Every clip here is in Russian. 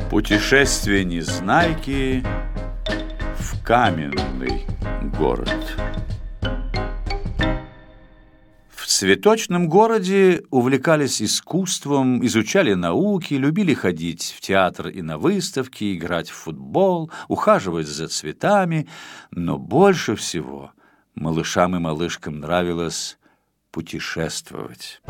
Путешествие Незнайки в каменный город. В цветочном городе увлекались искусством, изучали науки, любили ходить в театр и на выставки, играть в футбол, ухаживать за цветами, но больше всего малышам и малышкам нравилось путешествовать.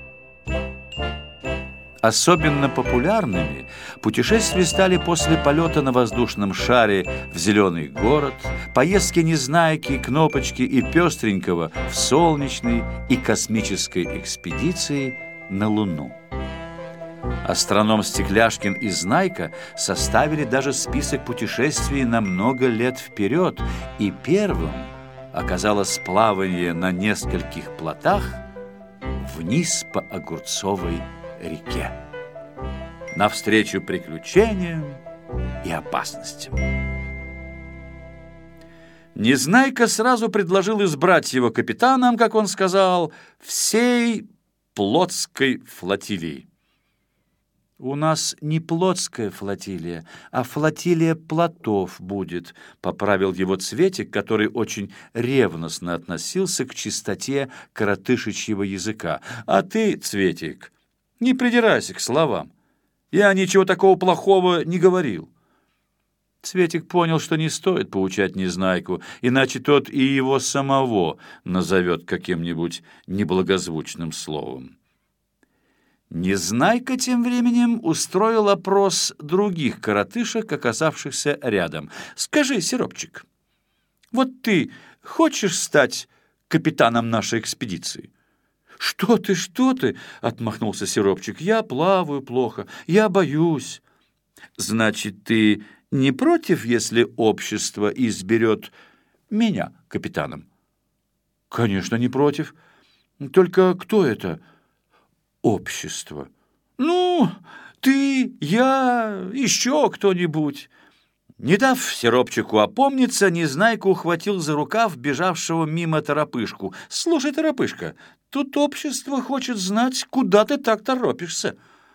Особенно популярными путешествия стали после полета на воздушном шаре в зеленый город, поездки Незнайки, Кнопочки и Пестренького в солнечной и космической экспедиции на Луну. Астроном Стекляшкин и Знайка составили даже список путешествий на много лет вперед, и первым оказалось плавание на нескольких плотах вниз по Огурцовой реке, навстречу приключениям и опасностям. Незнайка сразу предложил избрать его капитаном, как он сказал, всей Плотской флотилии. «У нас не Плотская флотилия, а флотилия плотов будет», — поправил его Цветик, который очень ревностно относился к чистоте коротышечьего языка. «А ты, Цветик, не придирайся к словам. Я ничего такого плохого не говорил». Цветик понял, что не стоит поучать Незнайку, иначе тот и его самого назовет каким-нибудь неблагозвучным словом. Незнайка тем временем устроил опрос других коротышек, оказавшихся рядом. «Скажи, Сиропчик, вот ты хочешь стать капитаном нашей экспедиции?» «Что ты?» — отмахнулся Сиропчик. «Я плаваю плохо, я боюсь». «Значит, ты не против, если общество изберет меня капитаном?» «Конечно, не против. Только кто это общество?» «Ну, ты, я, еще кто-нибудь». Не дав Сиропчику опомниться, Незнайка ухватил за рукав бежавшего мимо Торопышку. «Слушай, Торопышка, тут общество хочет знать, куда ты так торопишься».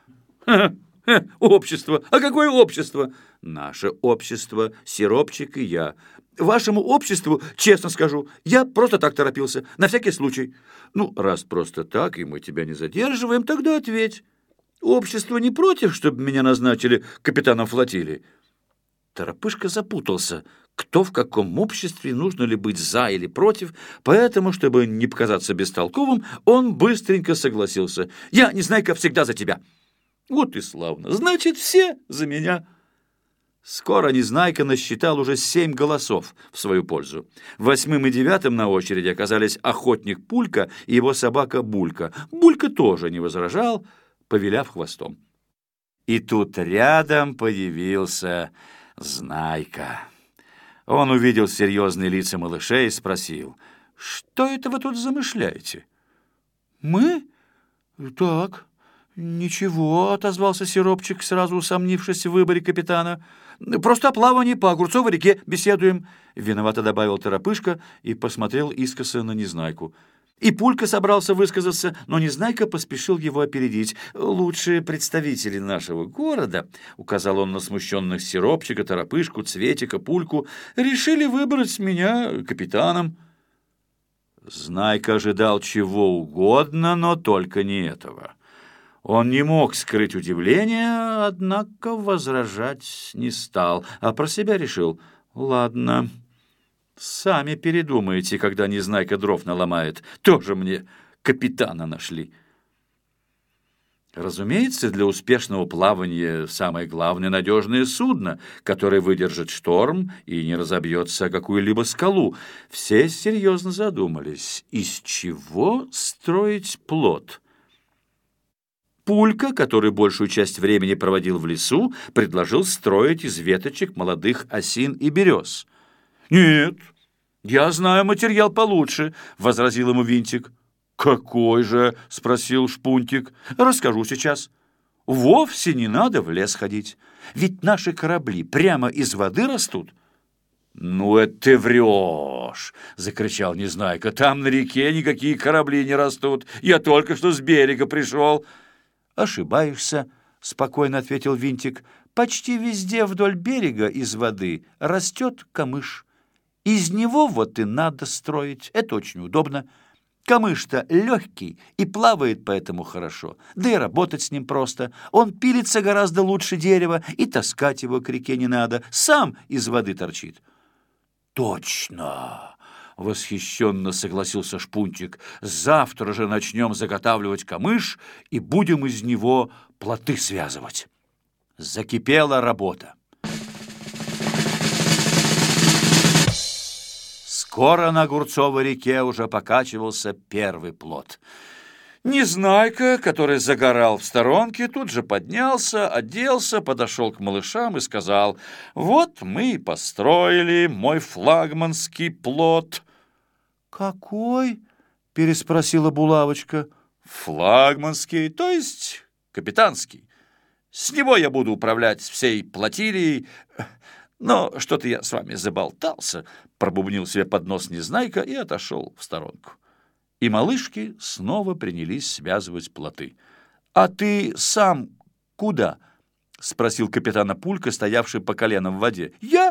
«Общество? А какое общество?» «Наше общество, Сиропчик и я». «Вашему обществу, честно скажу, я просто так торопился, на всякий случай». «Ну, раз просто так, и мы тебя не задерживаем, тогда ответь. Общество не против, чтобы меня назначили капитаном флотилии?» Торопышка запутался, кто в каком обществе, нужно ли быть за или против, поэтому, чтобы не показаться бестолковым, он быстренько согласился. «Я, Незнайка, всегда за тебя». «Вот и славно, значит, все за меня». Скоро Незнайка насчитал уже 7 голосов в свою пользу. 8-м и 9-м на очереди оказались охотник Пулька и его собака Булька. Булька тоже не возражал, повиляв хвостом. И тут рядом появился Знайка. Он увидел серьезные лица малышей и спросил: «Что это вы тут замышляете?» «Мы? Так, ничего», — отозвался Сиропчик, сразу усомнившись в выборе капитана. «Просто о плавании по Огурцовой реке беседуем», — виновато добавил Торопышка и посмотрел искоса на Незнайку. И Пулька собрался высказаться, но Незнайка поспешил его опередить. «Лучшие представители нашего города», — указал он на смущенных Сиропчика, Торопышку, Цветика, Пульку, «решили выбрать меня капитаном». Знайка ожидал чего угодно, но только не этого. Он не мог скрыть удивление, однако возражать не стал, а про себя решил: «Ладно, сами передумаете, когда Незнайка дров наломает. Тоже мне капитана нашли». Разумеется, для успешного плавания самое главное — надежное судно, которое выдержит шторм и не разобьется о какую-либо скалу. Все серьезно задумались, из чего строить плот. Пулька, который большую часть времени проводил в лесу, предложил строить из веточек молодых осин и берез. «Нет, я знаю материал получше», — возразил ему Винтик. «Какой же?» — спросил Шпунтик. «Расскажу сейчас. Вовсе не надо в лес ходить, ведь наши корабли прямо из воды растут». «Ну, это ты врешь!» — закричал Незнайка. «Там на реке никакие корабли не растут. Я только что с берега пришел». «Ошибаешься», — спокойно ответил Винтик. «Почти везде вдоль берега из воды растет камыш. Из него вот и надо строить. Это очень удобно. Камыш-то легкий и плавает поэтому хорошо. Да и работать с ним просто. Он пилится гораздо лучше дерева, и таскать его к реке не надо. Сам из воды торчит». «Точно!» — восхищенно согласился Шпунтик. «Завтра же начнем заготавливать камыш и будем из него плоты связывать». Закипела работа. Скоро на Огурцовой реке уже покачивался первый плот. Незнайка, который загорал в сторонке, тут же поднялся, оделся, подошел к малышам и сказал: «Вот мы и построили мой флагманский плот». «Какой?» — переспросила Булавочка. «Флагманский, то есть капитанский. С него я буду управлять всей плотилией. Но что-то я с вами заболтался», — пробубнил себе под нос Незнайка и отошел в сторонку. И малышки снова принялись связывать плоты. «А ты сам куда?» — спросил капитана Пулька, стоявший по колено в воде. «Я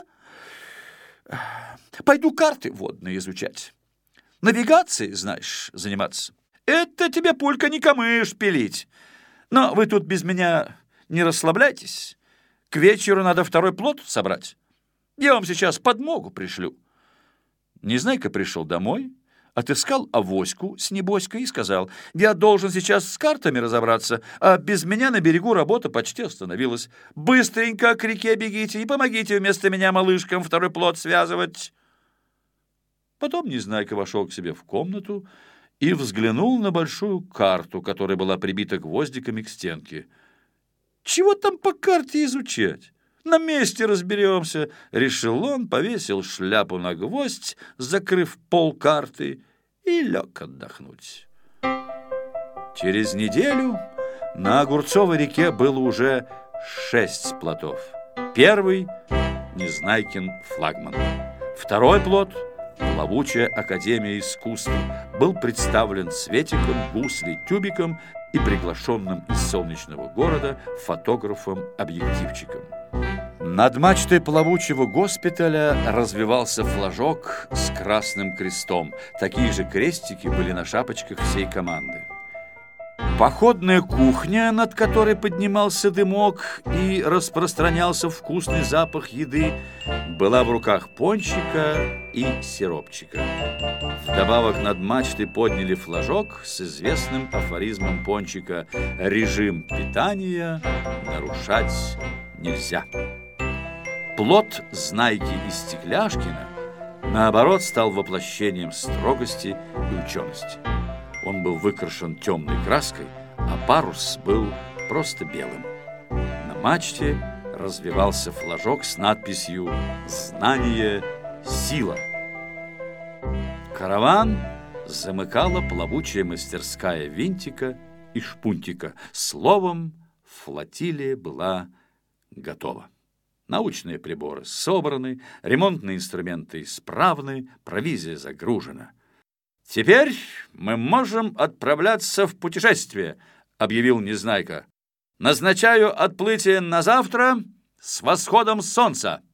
пойду карты водные изучать. Навигацией, знаешь, заниматься. Это тебе, Пулька, не камыш пилить. Но вы тут без меня не расслабляйтесь. К вечеру надо второй плот собрать. Я вам сейчас подмогу пришлю». Незнайка пришел домой, отыскал Авоську с Небоськой и сказал: «Я должен сейчас с картами разобраться, а без меня на берегу работа почти остановилась. Быстренько к реке бегите и помогите вместо меня малышкам второй плот связывать». Потом Незнайка вошел к себе в комнату и взглянул на большую карту, которая была прибита гвоздиками к стенке. «Чего там по карте изучать? На месте разберемся», — решил он, повесил шляпу на гвоздь, закрыв пол карты, и лег отдохнуть. Через неделю на Огурцовой реке было уже 6 плотов. Первый — Незнайкин флагман. Второй плот — Плавучая академия искусств, был представлен Светиком, Гуслей, Тюбиком и приглашенным из солнечного города фотографом-объективчиком. Над мачтой плавучего госпиталя развивался флажок с красным крестом. Такие же крестики были на шапочках всей команды. Походная кухня, над которой поднимался дымок и распространялся вкусный запах еды, была в руках Пончика и Сиропчика. Вдобавок над мачтой подняли флажок с известным афоризмом Пончика: «Режим питания нарушать нельзя». Плот Знайки и Стекляшкина, наоборот, стал воплощением строгости и учености. Он был выкрашен темной краской, а парус был просто белым. На мачте развивался флажок с надписью «Знание – сила». Караван замыкала плавучая мастерская Винтика и Шпунтика. Словом, флотилия была готова. Научные приборы собраны, ремонтные инструменты исправны, провизия загружена. «Теперь мы можем отправляться в путешествие», — объявил Незнайка. «Назначаю отплытие на завтра с восходом солнца».